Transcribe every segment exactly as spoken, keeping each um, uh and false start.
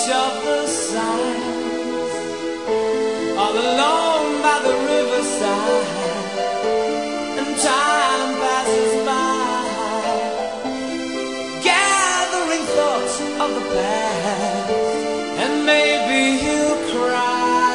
each other's sides, all alone by the riverside, and time passes by, gathering thoughts of the past, and maybe he'll cry.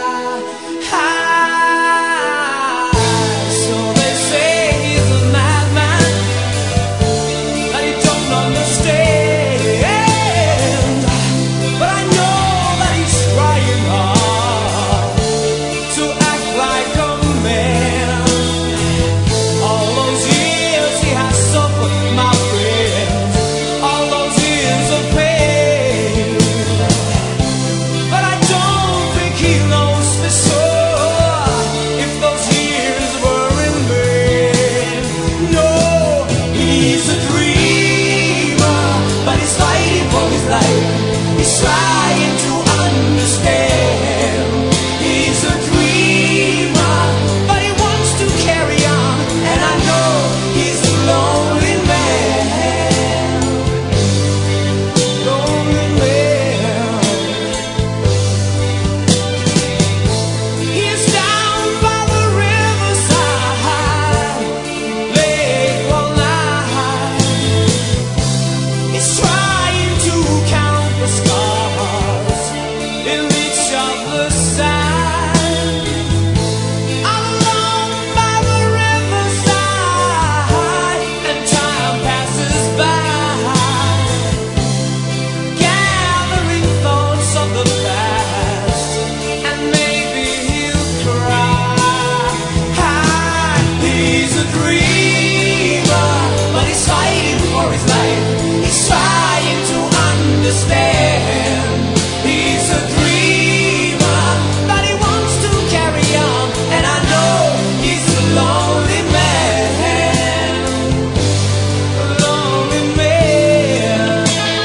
He's trying to understand. He's a dreamer, but he wants to carry on. And I know he's a lonely man. Lonely man. He's down by the riverside, late all night. He's trying to count the stars in each other's side, alone by the riverside, and time passes by, gathering thoughts of the past, and maybe he'll cry. He's a dreamer, but he's fighting for his life. He's trying to understand. He's a dreamer, but he wants to carry on. And I know he's a lonely man. A lonely man.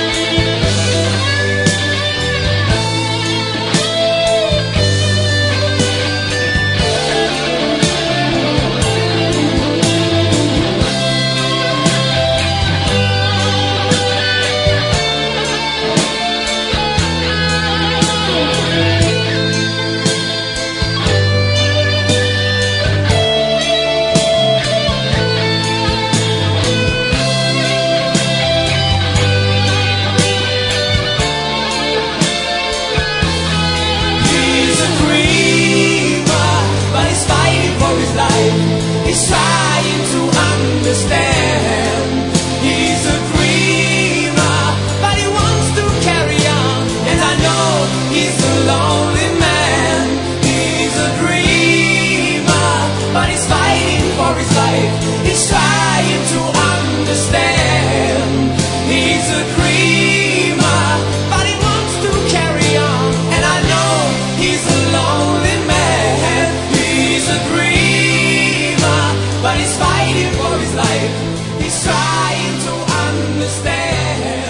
He's trying to understand. He's a dreamer, but he wants to carry on. And I know he's a lonely man. He's a dreamer, but he's fighting for his life. He's trying to understand. He's a dreamer, but he wants to carry on. And I know he's a lonely man. He's a dreamer, but he's fighting for his life. He's trying to understand.